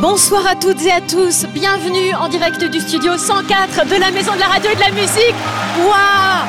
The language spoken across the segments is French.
Bonsoir à toutes et à tous, bienvenue en direct du studio 104 de la Maison de la Radio et de la Musique. Waouh!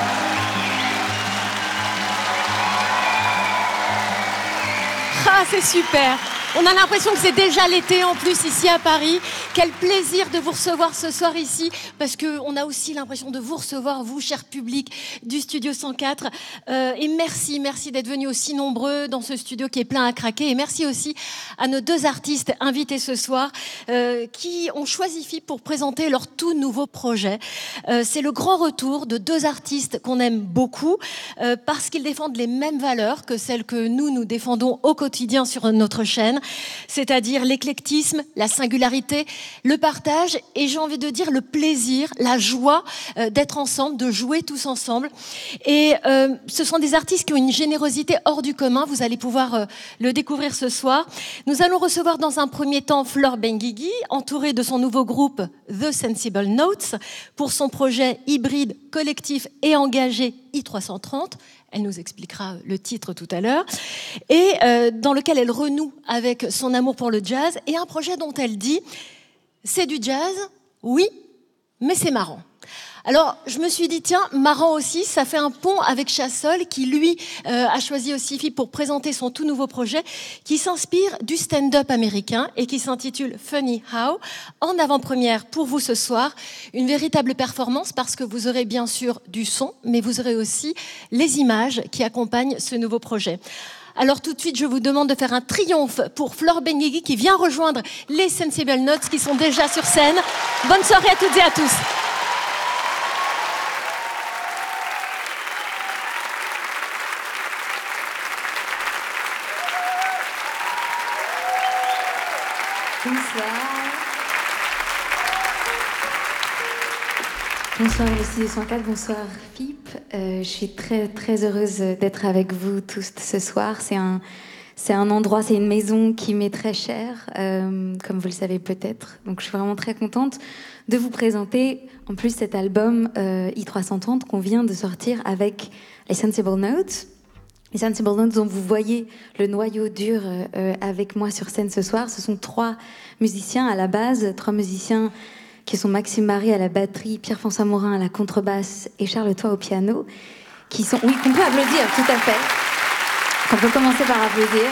Ah, c'est super! On a l'impression que c'est déjà l'été en plus ici à Paris. Quel plaisir de vous recevoir ce soir ici, parce qu'on a aussi l'impression de vous recevoir, vous, cher public du Studio 104. Et merci d'être venus aussi nombreux dans ce studio qui est plein à craquer. Et merci aussi à nos deux artistes invités ce soir qui ont choisi FIP pour présenter leur tout nouveau projet. C'est le grand retour de deux artistes qu'on aime beaucoup parce qu'ils défendent les mêmes valeurs que celles que nous défendons au quotidien sur notre chaîne. C'est-à-dire l'éclectisme, la singularité, le partage et j'ai envie de dire le plaisir, la joie d'être ensemble, de jouer tous ensemble. Et ce sont des artistes qui ont une générosité hors du commun, vous allez pouvoir le découvrir ce soir. Nous allons recevoir dans un premier temps Flore Benguigui, entourée de son nouveau groupe The Sensible Notes, pour son projet hybride, collectif et engagé I330. Elle nous expliquera le titre tout à l'heure. Et dans lequel elle renoue avec son amour pour le jazz et un projet dont elle dit « C'est du jazz, oui, mais c'est marrant ». Alors, je me suis dit, tiens, marrant aussi, ça fait un pont avec Chassol, qui, lui, a choisi aussi FIP pour présenter son tout nouveau projet, qui s'inspire du stand-up américain et qui s'intitule Funny How, en avant-première pour vous ce soir. Une véritable performance parce que vous aurez bien sûr du son, mais vous aurez aussi les images qui accompagnent ce nouveau projet. Alors tout de suite, je vous demande de faire un triomphe pour Flore Benguigui qui vient rejoindre les Sensible Notes qui sont déjà sur scène. Bonne soirée à toutes et à tous. Bonsoir le Studio 104, bonsoir FIP. Je suis très heureuse d'être avec vous tous ce soir. C'est un endroit, c'est une maison qui m'est très chère, comme vous le savez peut-être. Donc je suis vraiment très contente de vous présenter en plus cet album I330 qu'on vient de sortir avec les Sensible Notes. Les Sensible Notes dont vous voyez le noyau dur avec moi sur scène ce soir. Ce sont trois musiciens à la base, trois musiciens qui sont Maxime Marie à la batterie, Pierre-François Morin à la contrebasse et Charles Toit au piano, qui sont... Oui, qu'on peut applaudir, tout à fait. Qu'on peut commencer par applaudir.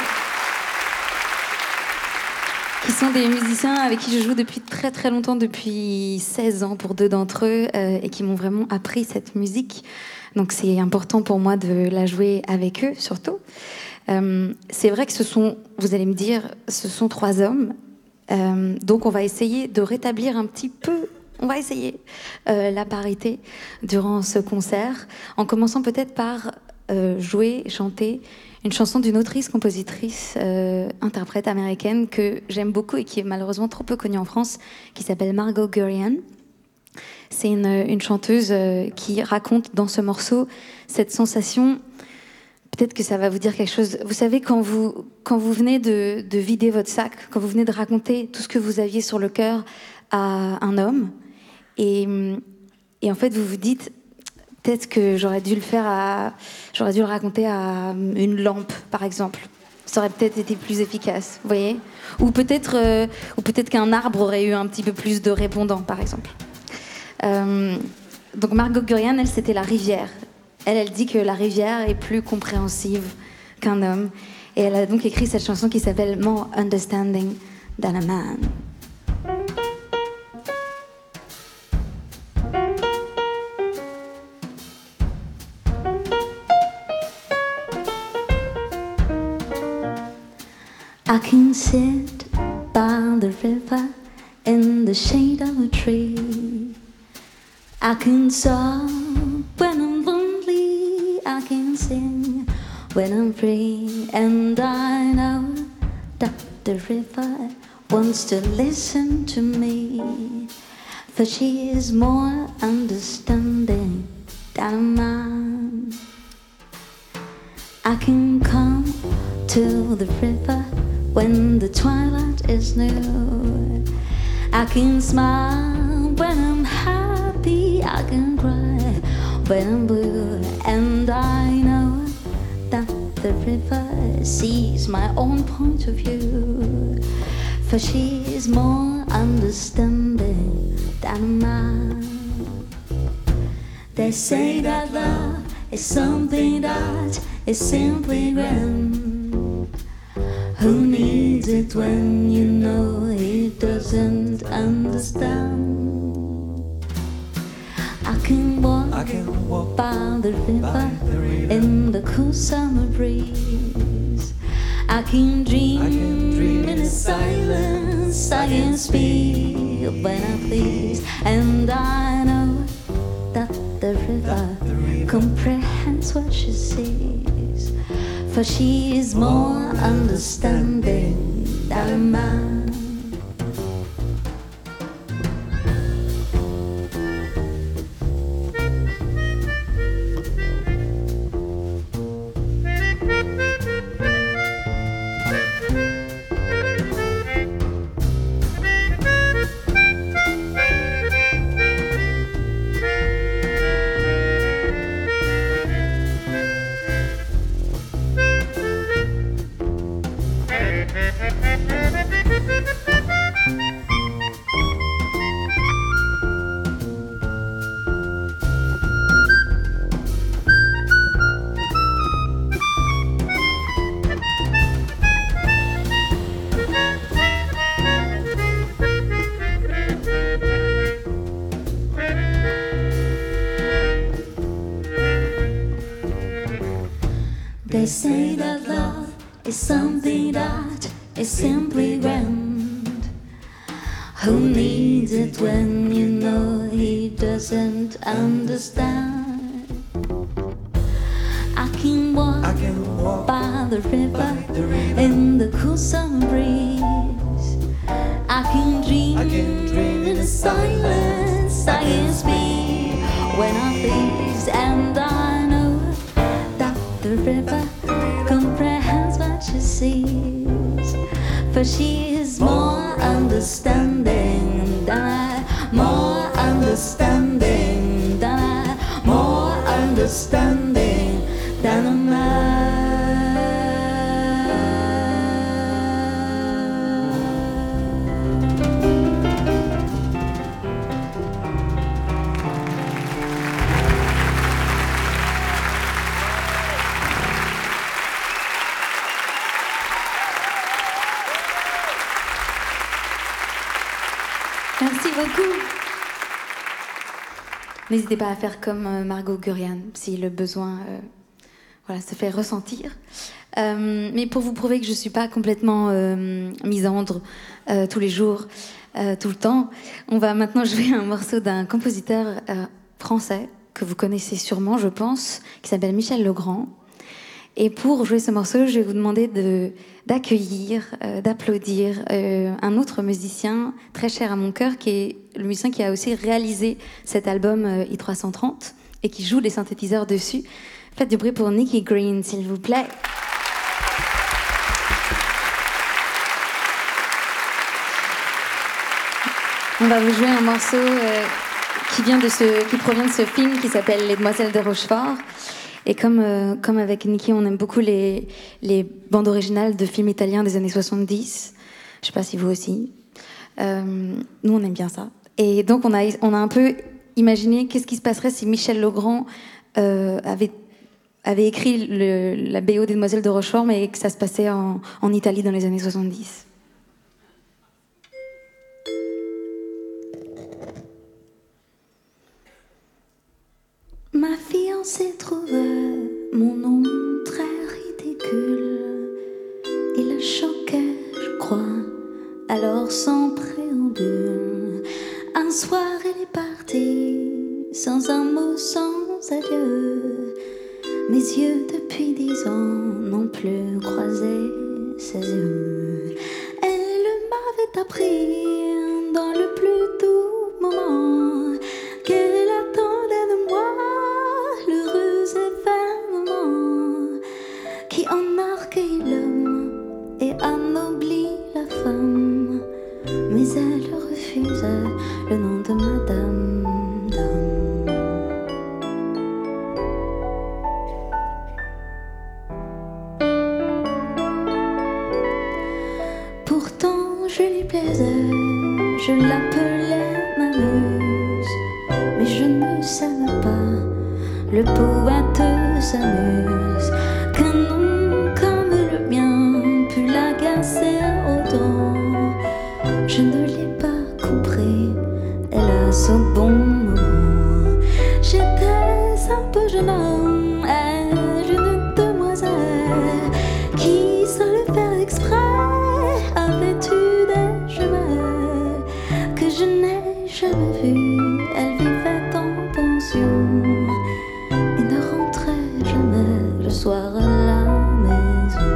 Qui sont des musiciens avec qui je joue depuis très longtemps, depuis 16 ans pour deux d'entre eux, et qui m'ont vraiment appris cette musique. Donc c'est important pour moi de la jouer avec eux, surtout. C'est vrai que ce sont, vous allez me dire, ce sont trois hommes. Donc on va essayer de rétablir un petit peu, on va essayer la parité durant ce concert, en commençant peut-être par jouer, chanter une chanson d'une autrice, compositrice, interprète américaine que j'aime beaucoup et qui est malheureusement trop peu connue en France, qui s'appelle Margot Gurian. C'est une chanteuse qui raconte dans ce morceau cette sensation. Peut-être que ça va vous dire quelque chose. Vous savez, quand vous venez de vider votre sac, quand vous venez de raconter tout ce que vous aviez sur le cœur à un homme, et en fait vous vous dites, peut-être que j'aurais dû le raconter à une lampe, par exemple. Ça aurait peut-être été plus efficace, vous voyez ? Ou peut-être qu'un arbre aurait eu un petit peu plus de répondants, par exemple. Donc Margot Gurian, elle, c'était la rivière. Elle dit que la rivière est plus compréhensive qu'un homme. Et elle a donc écrit cette chanson qui s'appelle More Understanding Than a Man. I can sit by the river in the shade of a tree. I can sob when I'm lonely, I can sing when I'm free. And I know that the river wants to listen to me, for she is more understanding than a man. I can come to the river when the twilight is new. I can smile when I'm happy, I can cry when I'm blue. And I know that the river sees my own point of view, for she is more understanding than mine. They say that love is something that is simply grand. Who needs it when you know he doesn't understand? I can walk by the river in the cool summer breeze. I can dream in the silence. I can speak when I please, and I know that the river comprehends what she sees, for she is more understanding than mine. They say that love is something that is simply grand. Who needs it when you know he doesn't understand? I can walk by the river in the cool summer breeze. I can dream in the silence. I can speak when I please, and I know that the river comprehends what she sees, for she is more understanding than I, more understanding than I, more understanding than a man. Merci beaucoup. N'hésitez pas à faire comme Margot Gurian si le besoin se fait ressentir. Mais pour vous prouver que je ne suis pas complètement misandre tous les jours, tout le temps, on va maintenant jouer un morceau d'un compositeur français que vous connaissez sûrement, je pense, qui s'appelle Michel Legrand. Et pour jouer ce morceau, je vais vous demander d'accueillir, d'applaudir un autre musicien très cher à mon cœur, qui est le musicien qui a aussi réalisé cet album I330 et qui joue des synthétiseurs dessus. Faites du bruit pour Nicky Green, s'il vous plaît. On va vous jouer un morceau qui provient de ce film qui s'appelle Les Demoiselles de Rochefort. Et comme avec Nicky, on aime beaucoup les bandes originales de films italiens des années 70. Je sais pas si vous aussi. Nous, on aime bien ça. Et donc, on a un peu imaginé qu'est-ce qui se passerait si Michel Legrand avait écrit la BO des Demoiselles de Rochefort, mais que ça se passait en Italie dans les années 70. Ma fiancée trouve mon nom très ridicule. Il la choquait, je crois, alors sans préambule. Un soir, elle est partie, sans un mot, sans adieu. Mes yeux, depuis 10 ans, n'ont plus croisé ses yeux. Elle m'avait appris, dans le plus doux moment, qu'elle attendait de moi l'heureux événement qui en a recueilli l'homme et anobli la femme. Mais elle refuse le nom de Madame Dame. Pourtant je lui plais plaisait, je l'appelais ma muse. Mais je ne savais pas, le poète s'amuse, qu'un nom comme le mien put l'agacer autant. Je ne l'ai pas compris, hélas au bon moment. J'étais un peu jeune homme, jeune demoiselle, qui sans le faire exprès avait eu des jumelles que je n'ai jamais vues. Elles vivaient en pension et ne rentraient jamais le soir à la maison.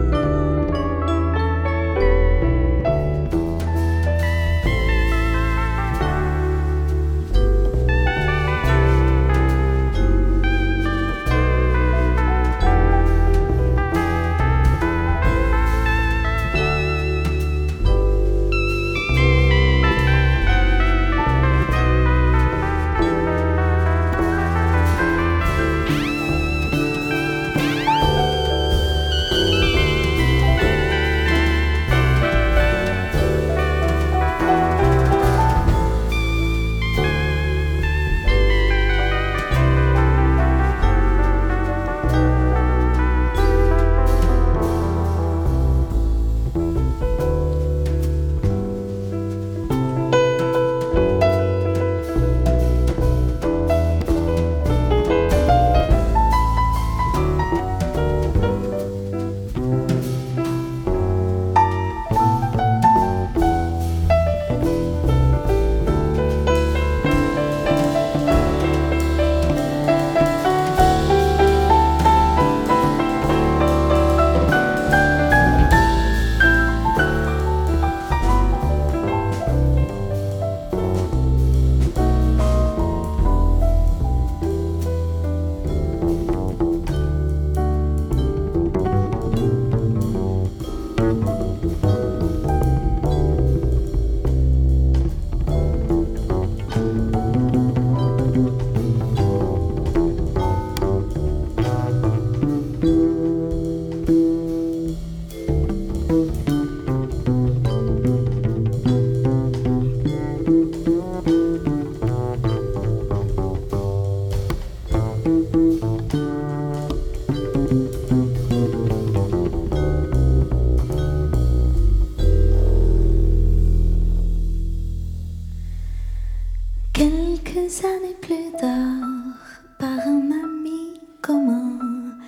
Quelques années plus tard, par un ami commun,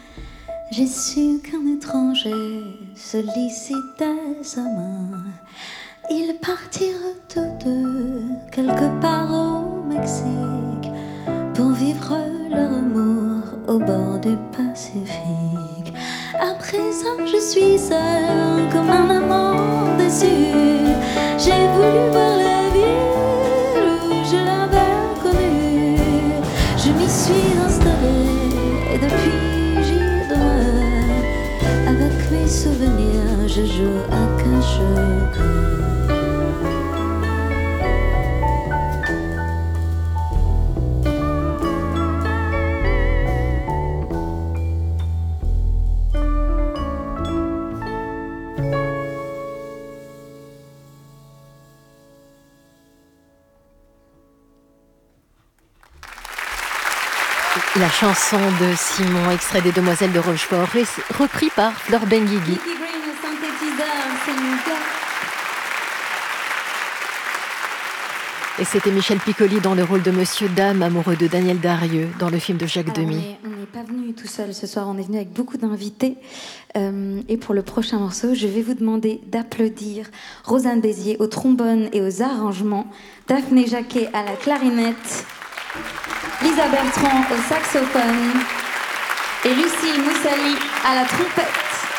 j'ai su qu'un étranger sollicitait sa main. Ils partirent tous deux quelque part au Mexique pour vivre leur amour au bord du Pacifique. À présent je suis seule comme un amant déçu. J'ai voulu voir la ville où je l'avais connue. Je m'y suis installée et depuis j'y demeure. Avec mes souvenirs je joue à cache-cache. La chanson de Simon, extrait des Demoiselles de Rochefort, repris par Fleur Benguigui. Et c'était Michel Piccoli dans le rôle de Monsieur Dame, amoureux de Daniel Darieux, dans le film de Jacques Demy. On n'est pas venu tout seul ce soir, on est venu avec beaucoup d'invités. Et pour le prochain morceau, je vais vous demander d'applaudir Rosanne Bézier au trombone et aux arrangements, Daphné Jacquet à la clarinette, Lisa Bertrand au saxophone et Lucie Moussali à la trompette.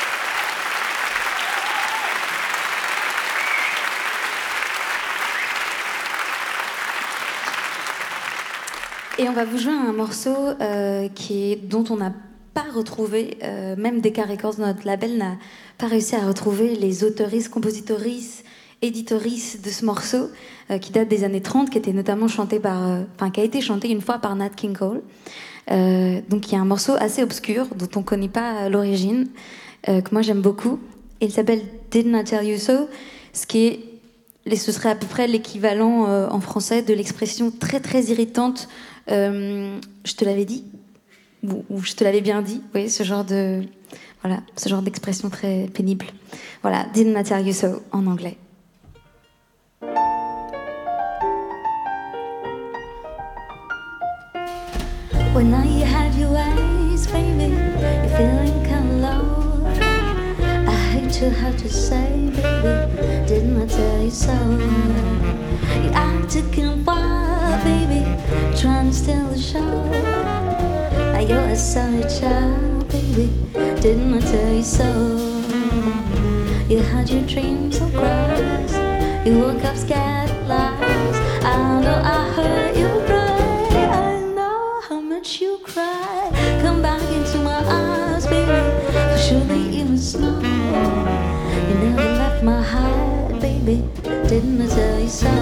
Et on va vous jouer un morceau dont on n'a pas retrouvé, même Decca Records, notre label, n'a pas réussi à retrouver les auteuristes, compositrices, éditorices de ce morceau, qui date des années 30, qui était notamment chanté qui a été chanté une fois par Nat King Cole. Donc il y a un morceau assez obscur, dont on ne connaît pas l'origine, que moi j'aime beaucoup. Il s'appelle Didn't I Tell You So, ce qui est ce serait à peu près l'équivalent en français de l'expression très très irritante. Je te l'avais dit ou je te l'avais bien dit. Oui, ce genre d'expression très pénible. Voilà, didn't I tell you so en anglais. When now you had your ways, baby, you're feeling kind of low. I hate to have to say, baby, didn't I tell you so? You acting wild, baby, trying to steal the show. Now you're a sorry child, baby, didn't I tell you so? You had your dreams of grass, you woke up scared at last. I know I heard you cry. You cry, come back into my eyes, baby. For surely it was snow. You never left my heart, baby. Didn't I tell you so?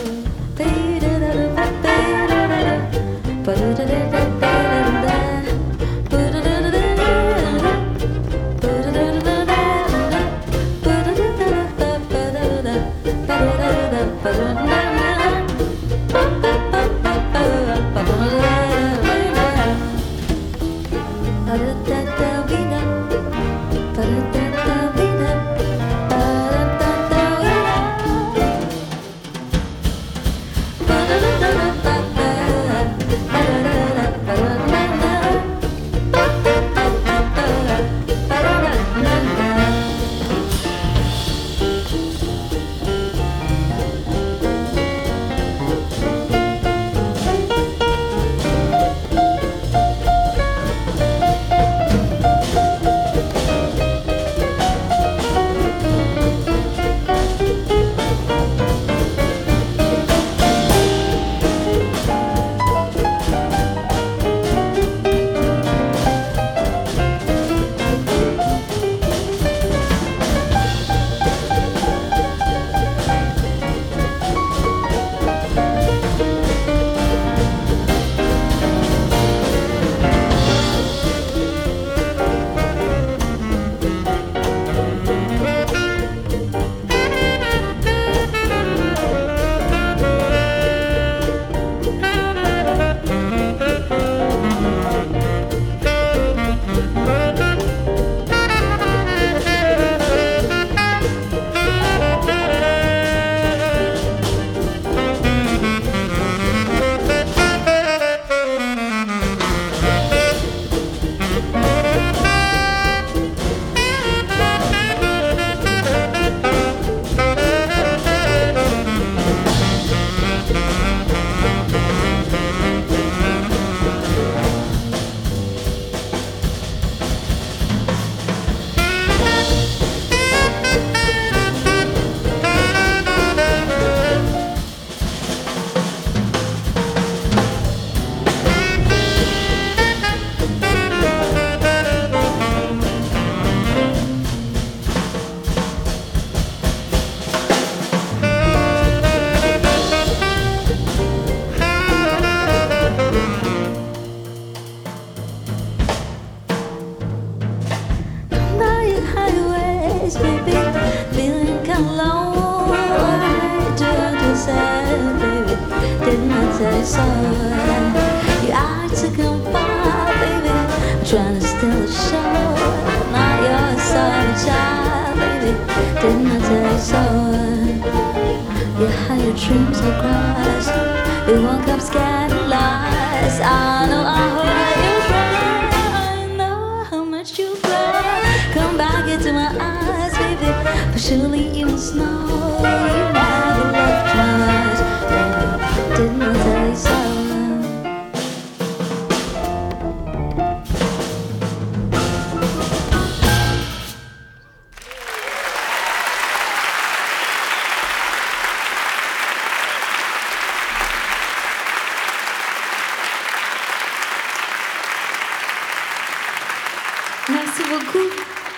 Merci beaucoup.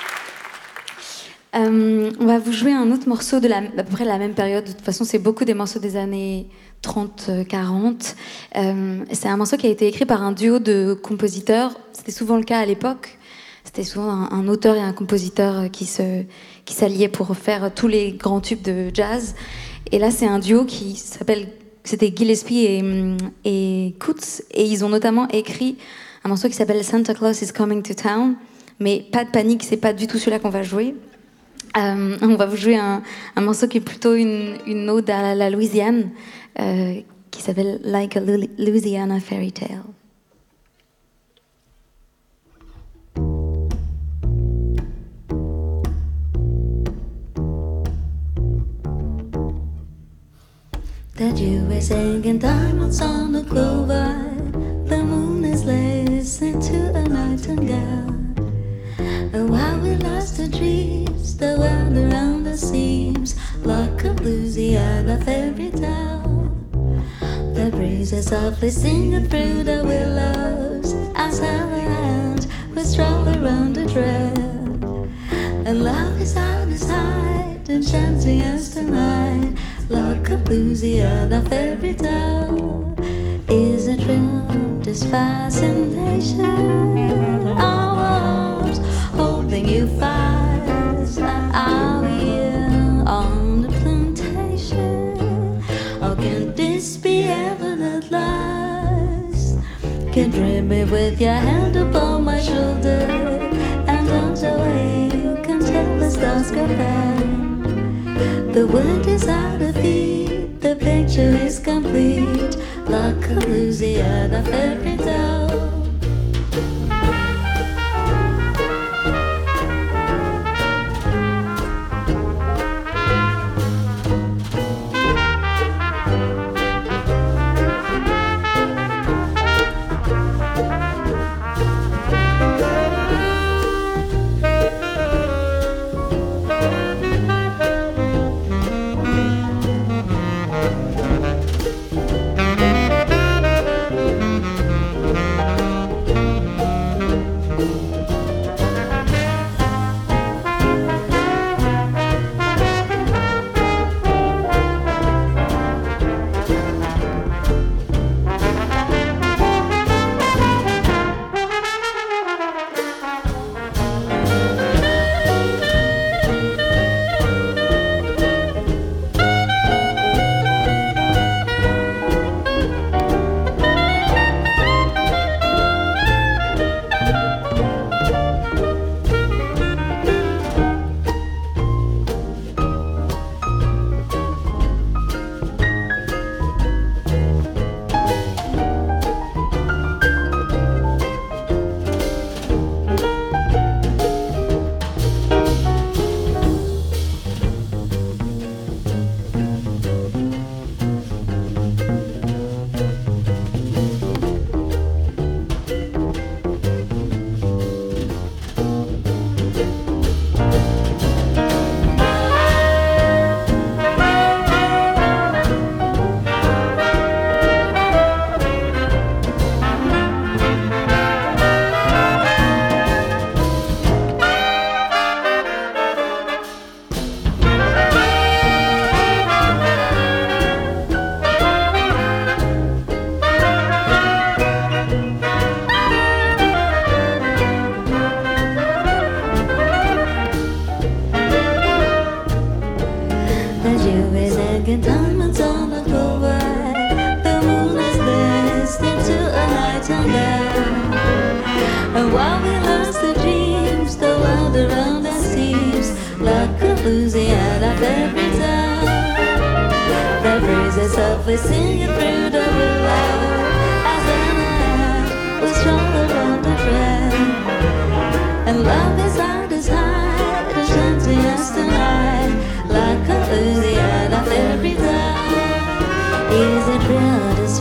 On va vous jouer un autre morceau à peu près la même période. De toute façon, c'est beaucoup des morceaux des années 30-40. C'est un morceau qui a été écrit par un duo de compositeurs. C'était souvent le cas à l'époque. C'était souvent un auteur et un compositeur qui s'alliaient pour faire tous les grands tubes de jazz. Et là, c'est un duo c'était Gillespie et Coots, et ils ont notamment écrit un morceau qui s'appelle Santa Claus is Coming to Town. Mais pas de panique, c'est pas du tout celui-là qu'on va jouer. On va vous jouer un morceau qui est plutôt une ode à la Louisiane, qui s'appelle Like a Louisiana Fairy Tale. That you were singing diamonds on the clover. The moon is listening to a nightingale. And while we lost the dreams, the world around us seems like a Louisiana fairy tale. The breeze is softly singing through the willows as our hands we stroll around the trail. And love is out of sight, enchanting us tonight, like a Louisiana fairy tale. Is a thrill, this fascination, our arms holding you fast. Are we here on the plantation? Or can this be heaven at last? Can dream me with your hand upon my shoulder, and on the way can tell the stars go by. The word is out of feet, the picture is complete, like a Louisiana fairy tale. And while we lost the dreams, the world around us seems like a Louisiana fairy tale. The breeze is softly singing through the willow as the night we stroll around the trail. And love is out as high, enchanting us tonight like a Louisiana fairy tale. Is it real, this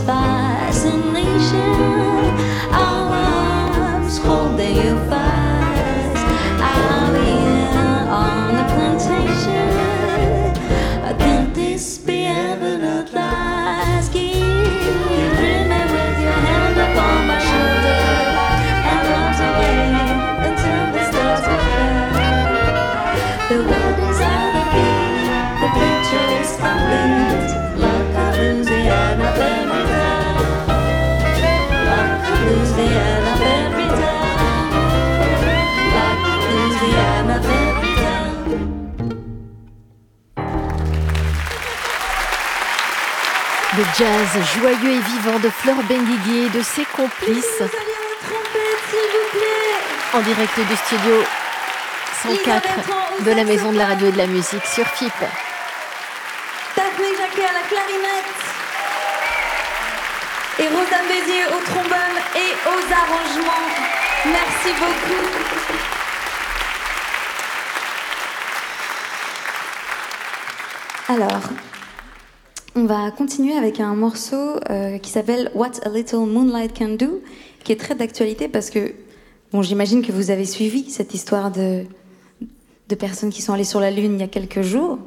fascination? Our arms holding you fast. Are we on the plantation? Can this be heaven at last? Keep dreaming with your hand upon my shoulder and runs away until the stars are fair. The world is out of beat, the picture is complete, like a Louisiana fairy tale, like a Louisiana fairy tale, like a Louisiana fairy tale. Le jazz joyeux et vivant de Flore Benguigui et de ses complices. En direct du studio 104 de la Maison de la Radio et de la Musique sur FIP. Daphné Jacquet à la clarinette. Et Rosanne Bézier au trombone et aux arrangements. Merci beaucoup. Alors, on va continuer avec un morceau qui s'appelle What a Little Moonlight Can Do, qui est très d'actualité parce que, bon, j'imagine que vous avez suivi cette histoire de personnes qui sont allées sur la Lune il y a quelques jours,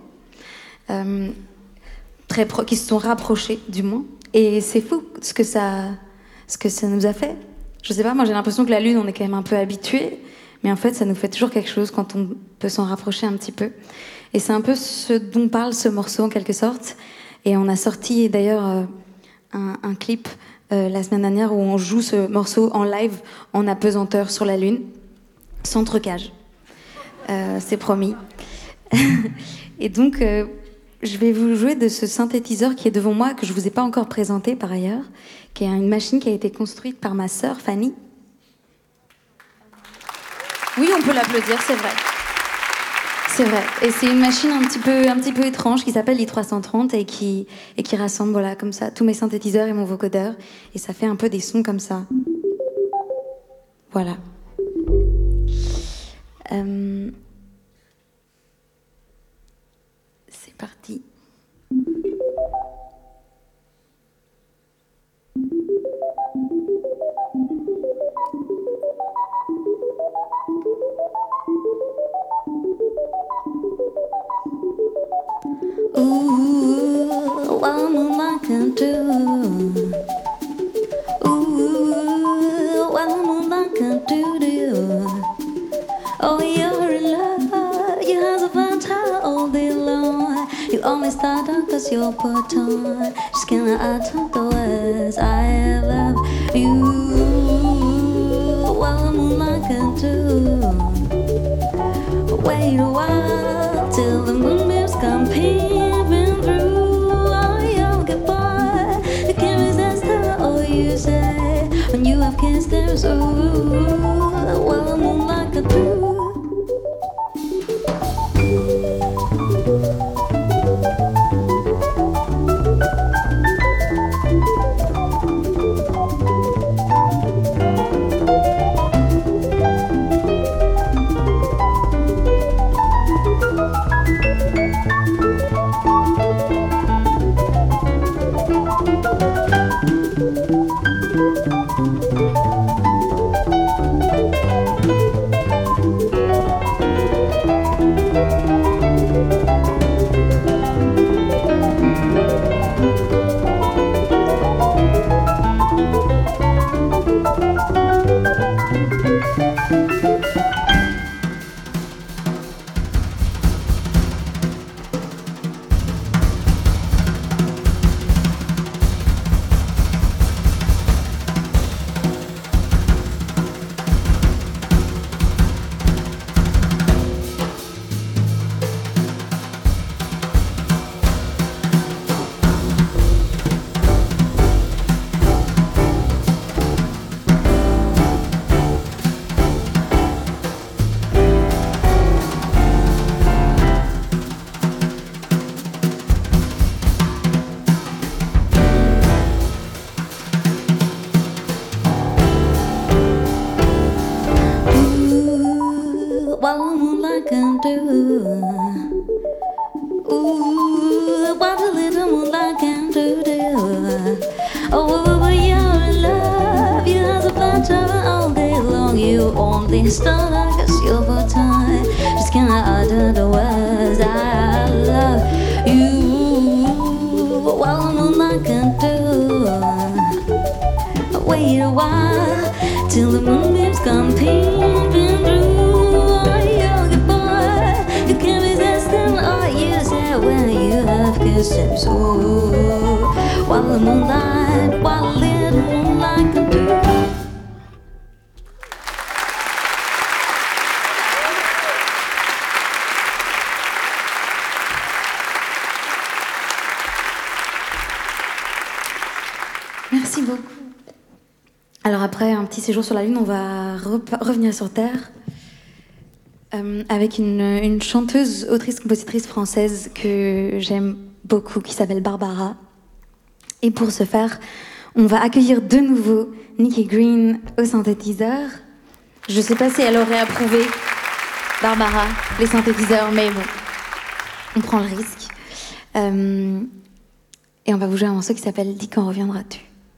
qui se sont rapprochées du moins. Et c'est fou ce que ça nous a fait. Je sais pas, moi j'ai l'impression que la Lune, on est quand même un peu habitué, mais en fait ça nous fait toujours quelque chose quand on peut s'en rapprocher un petit peu. Et c'est un peu ce dont parle ce morceau en quelque sorte. Et on a sorti d'ailleurs un clip la semaine dernière où on joue ce morceau en live en apesanteur sur la Lune, sans trucage. C'est promis. Et donc, je vais vous jouer de ce synthétiseur qui est devant moi, que je ne vous ai pas encore présenté par ailleurs, qui est une machine qui a été construite par ma sœur Fanny. Oui, on peut l'applaudir, c'est vrai. C'est vrai. Et c'est une machine un petit peu étrange qui s'appelle i330 et qui rassemble, voilà, comme ça, tous mes synthétiseurs et mon vocodeur. Et ça fait un peu des sons comme ça. Voilà. C'est parti. Ooh, what moonlight can do. Ooh, what moonlight can do to you. Oh, you're in love, you have a fun time all day long. You only start out cause you're put on. Just can't utter the words I love you. What moonlight can do. Wait a while till the moonbeams come peeping through. Oh, young boy, you can't resist all you say when you have kissed them. So, what the moonlight can do. What the moonlight can do. Ooh, what a little moonlight can do to you. Oh, when you're in love, you have a fun time all day long. You only start out cause you're for time. Just can't utter the words I love you. What the moonlight can do. Wait a while till the moonbeams come peeping through. When you have kissed him so, while the moonlight, while a little moonlight can do. Merci beaucoup. Alors après un petit séjour sur la Lune, on va revenir sur Terre avec une chanteuse, autrice, compositrice française que j'aime beaucoup, qui s'appelle Barbara. Et pour ce faire, on va accueillir de nouveau Nikki Green au synthétiseur. Je ne sais pas si elle aurait approuvé, Barbara, les synthétiseurs, mais bon, on prend le risque. Et on va vous jouer un morceau qui s'appelle « Dis quand reviendras-tu ».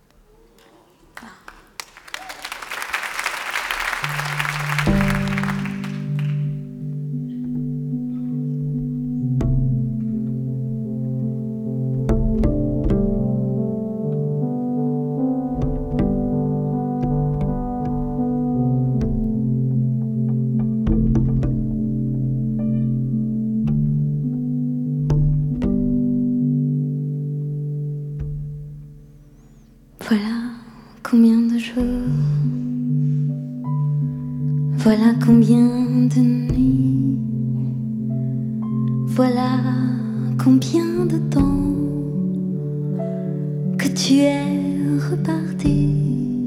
Combien de jours, voilà combien de nuits, voilà combien de temps que tu es reparti.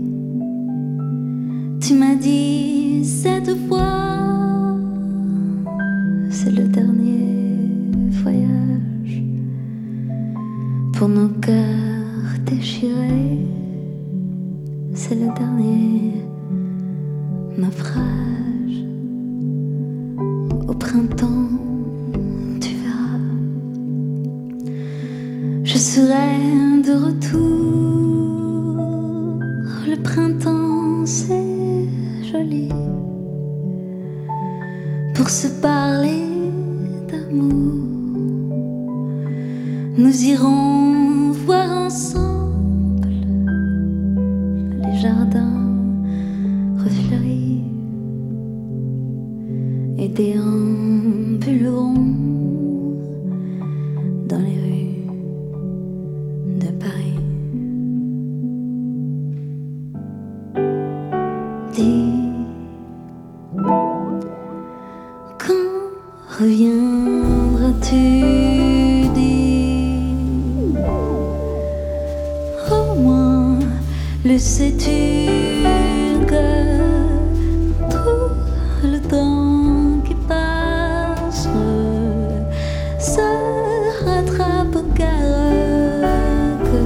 Tu m'as dit cette fois, c'est le dernier voyage pour nos cœurs déchirés. C'est le dernier naufrage. Au printemps, tu verras, je serai de retour. Le printemps, c'est joli pour se parler d'amour. Nous irons voir ensemble jardin refleuri et déambulerons dans les rues de Paris. Dis quand reviendras-tu? Dis au moins le sais-tu que tout le temps qui passe se rattrape au carreau, que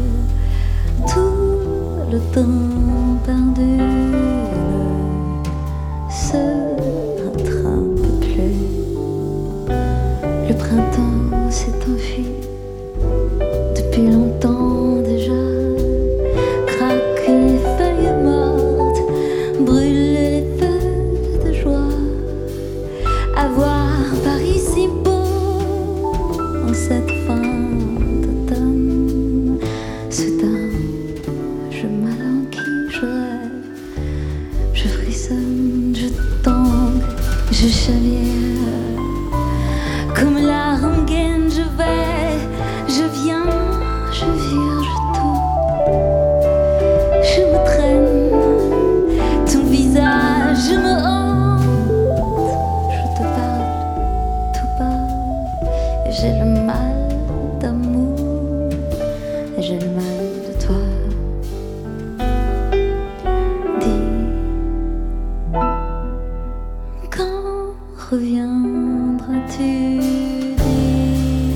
tout le temps perdu se rattrape plus. Le printemps s'est enfui depuis longtemps déjà. Cette fin d'automne, soudain, je m'alanquille, je rêve, je frissonne, je tangue, je chavire. Comme la rengaine, je vais, je viens, je vire, je tourne, je me traîne, ton visage me hante, je te parle tout bas, et j'ai le mal d'amour, et j'ai le mal de toi. Dis, quand reviendras-tu? Dis,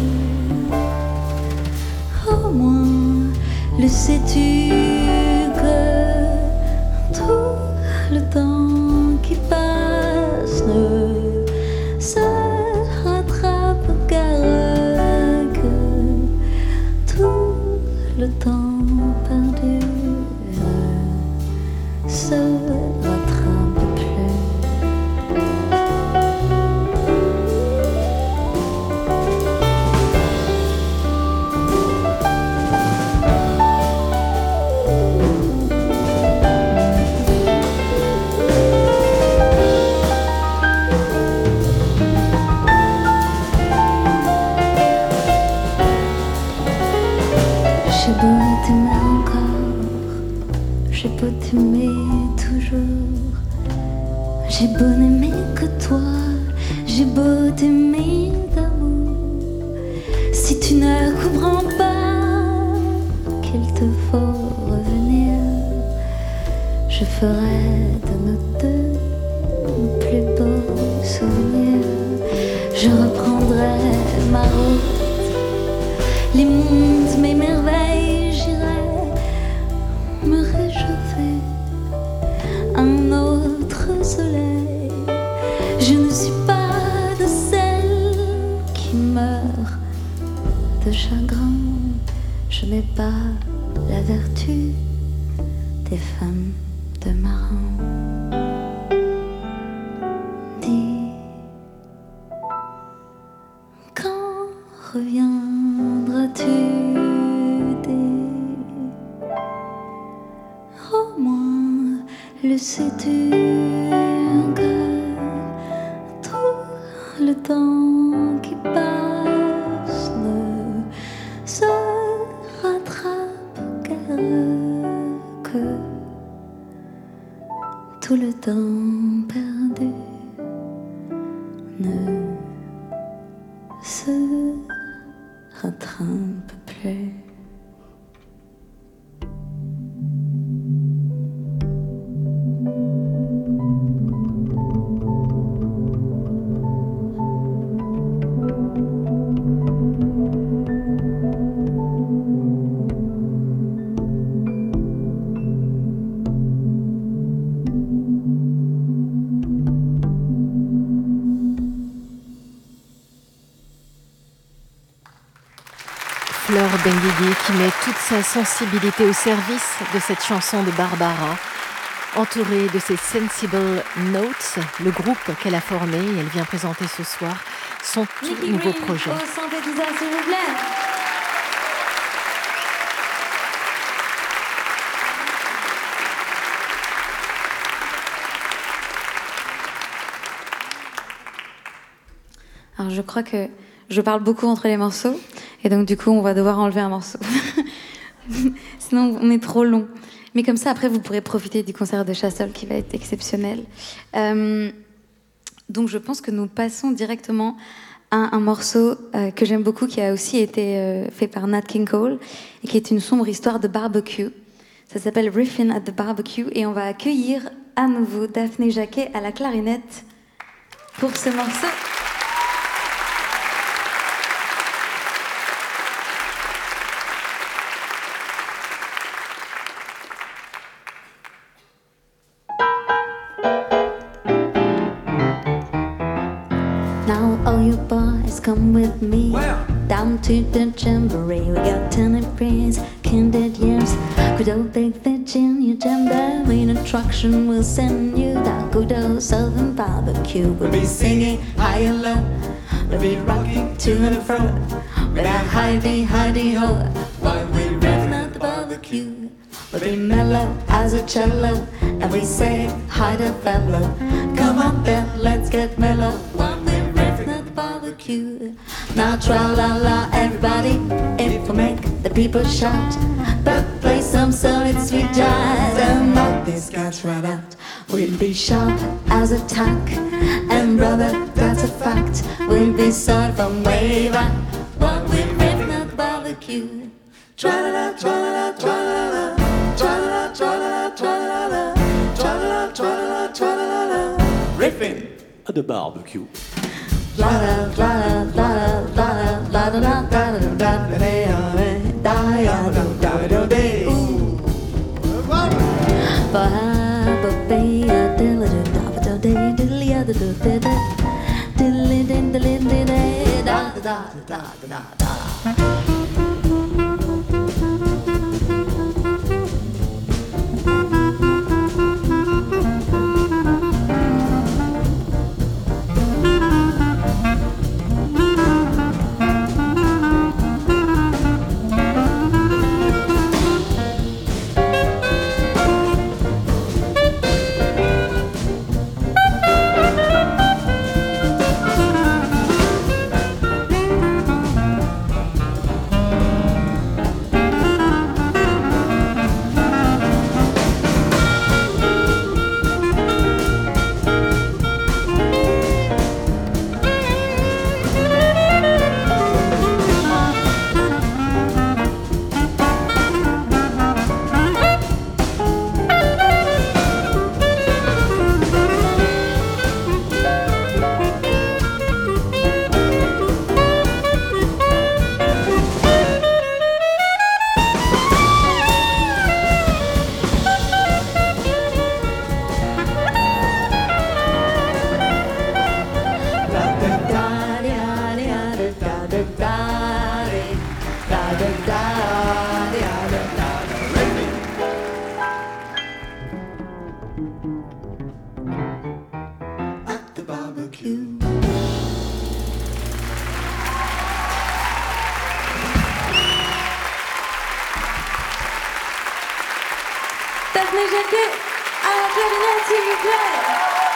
au moins le sais-tu que tout le temps qui passe se rattrape au carreau, que tout le temps perdu se rattrape plus. J'ai beau t'aimer encore, j'ai beau t'aimer toujours, j'ai beau n'aimer que toi, j'ai beau t'aimer d'amour. Si tu ne comprends pas qu'il te te faut revenir, je ferai de nos deux plus beaux souvenirs. Je reprendrai ma route, les mondes, mes merveilles, j'irai me réchauffer un autre soleil. Je ne suis pas de celles qui meurent de chagrin. Je n'ai pas la vertu des femmes de marins. Dis, quand reviendras-tu? Au moins le sais-tu encore, tout le temps qui passe ne se rattrape que tout le temps perdu ne se rattrape plus. Fleur Benguigui qui met toute sa sensibilité au service de cette chanson de Barbara. Entourée de ses Sensible Notes, le groupe qu'elle a formé et elle vient présenter ce soir son tout nouveau projet. Au synthétiseur, s'il vous plaît. Alors je crois que je parle beaucoup entre les morceaux et donc du coup on va devoir enlever un morceau. Sinon on est trop long. Mais comme ça après vous pourrez profiter du concert de Chassol qui va être exceptionnel. Donc je pense que nous passons directement à un morceau que j'aime beaucoup qui a aussi été fait par Nat King Cole et qui est une sombre histoire de barbecue. Ça s'appelle Riffin' at the Barbecue et on va accueillir à nouveau Daphné Jacquet à la clarinette pour ce morceau. Now all you boys come with me. Where? Down to the jamboree. We got turnip greens, candied yams, good old baked Virginia jam. The main attraction will send you down good old southern barbecue. We'll be singing high and low, we'll be rocking to and fro with a hidey hidey ho while we're revving at the barbecue. We'll be mellow as a cello and we say hi to fellow. Come on then, let's get mellow while we're revving at the barbecue. Now tra-la-la everybody, if we make the people shout, but play some solid sweet jazz and knock these guys right out. We'll be sharp as a tack, and brother, that's a fact. We'll be sort from way back while we're revving at the barbecue. Tra-la-la, tra-la-la, tra-la-la, tra-la-la, tra-la-la, tra-la-la, tra-la-la, tra-la-la, tra-la-la. Riffin' at the barbecue. At the barbecue. Daphné Jacquet à la clarinette, s'il vous plaît.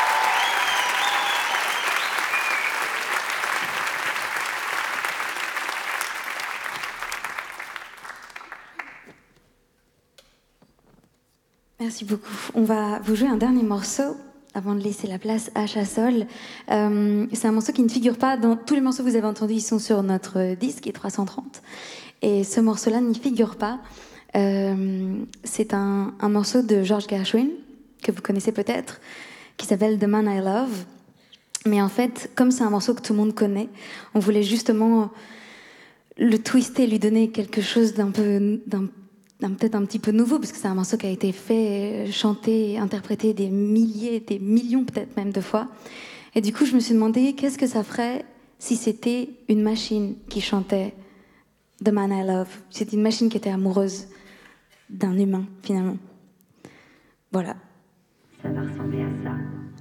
Merci beaucoup. On va vous jouer un dernier morceau avant de laisser la place à Chassol. C'est un morceau qui ne figure pas dans tous les morceaux que vous avez entendus. Ils sont sur notre disque, qui est 330. Et ce morceau-là n'y figure pas. C'est un morceau de George Gershwin, que vous connaissez peut-être, qui s'appelle The Man I Love. Mais en fait, comme c'est un morceau que tout le monde connaît, on voulait justement le twister, lui donner quelque chose peut-être un petit peu nouveau, parce que c'est un morceau qui a été fait, chanté, interprété des milliers, des millions peut-être même de fois. Et du coup, je me suis demandé qu'est-ce que ça ferait si c'était une machine qui chantait The Man I Love. C'était une machine qui était amoureuse d'un humain, finalement. Voilà. Ça va ressembler à ça.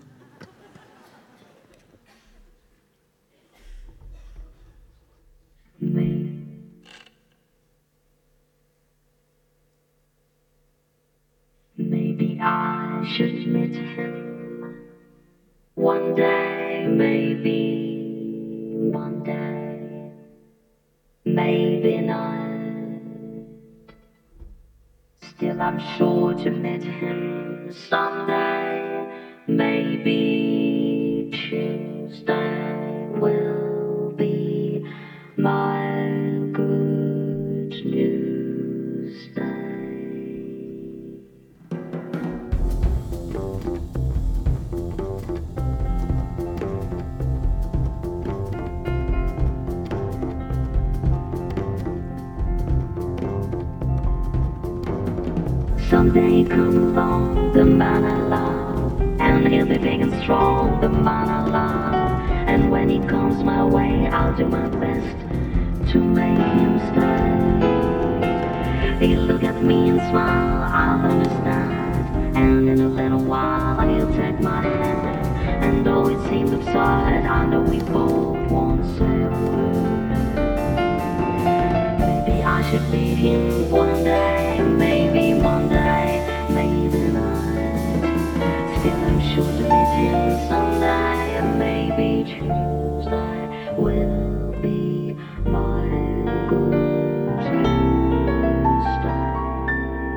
Mais maybe I should meet him one day, maybe one day, maybe not. Still, I'm sure to meet him someday. Maybe Tuesday will be my good news day. Someday come along the man I love, and he'll be big and strong, the man I love. And when he comes my way, I'll do my best to make him stay. He'll look at me and smile, I'll understand. And in a little while he'll take my hand. And though it seems absurd, I know we both won't say a word. Maybe I should meet him one day, maybe one day, maybe not. Still I'm sure to meet him someday, and maybe Tuesday will be my good news day.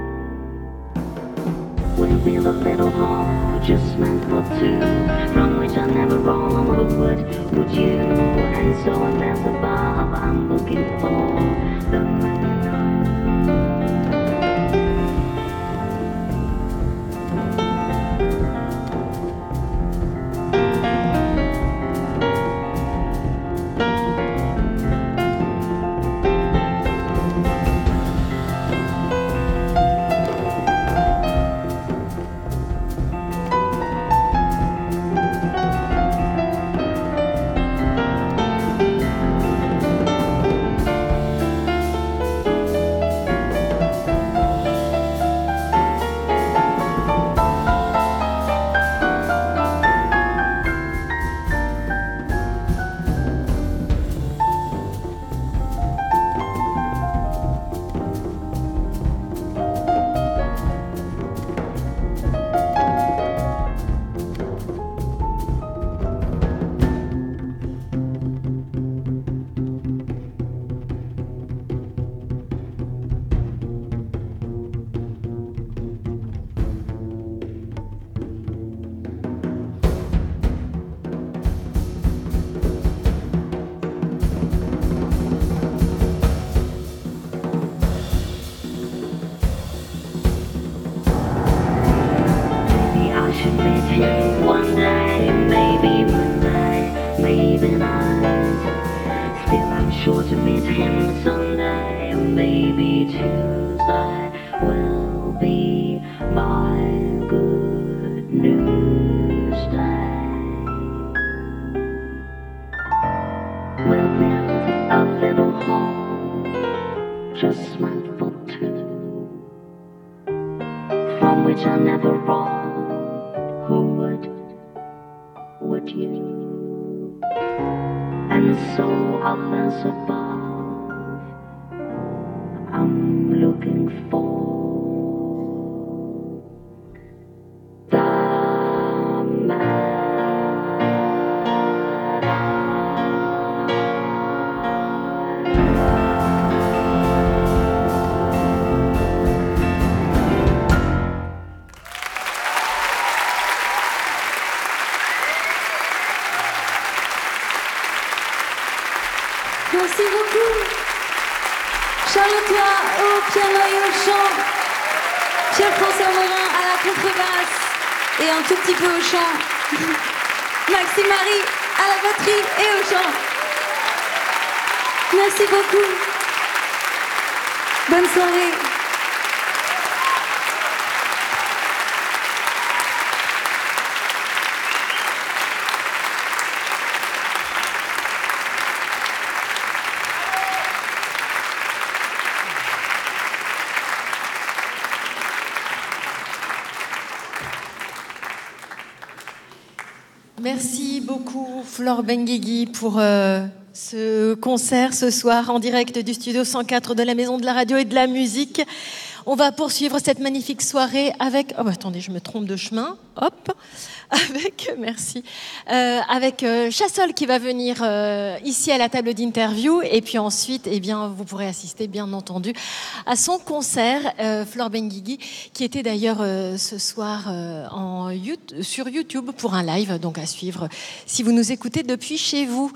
We'll build a little home just meant for two, from which I never roam. Who would you? And so I met above, I'm looking for the man. One day, maybe Monday, maybe not. Still I'm sure to meet him someday. Maybe Tuesday will be my good news day. We'll build a little home just meant for two, from which I never wrong. Who would you? And so up as above, I'm looking for the man. Merci beaucoup. Charles-Toi au piano et au chant. Pierre-François Morin à la contrebasse et un tout petit peu au chant. Maxime Marie à la batterie et au chant. Merci beaucoup. Bonne soirée. Merci beaucoup Flore Benguigui pour ce concert ce soir en direct du studio 104 de la Maison de la Radio et de la Musique. On va poursuivre cette magnifique soirée avec... Oh, attendez, je me trompe de chemin. Hop. Avec Chassol qui va venir ici à la table d'interview. Et puis ensuite, eh bien, vous pourrez assister, bien entendu, à son concert, Flore Benguigui, qui était d'ailleurs ce soir sur YouTube pour un live, donc à suivre si vous nous écoutez depuis chez vous.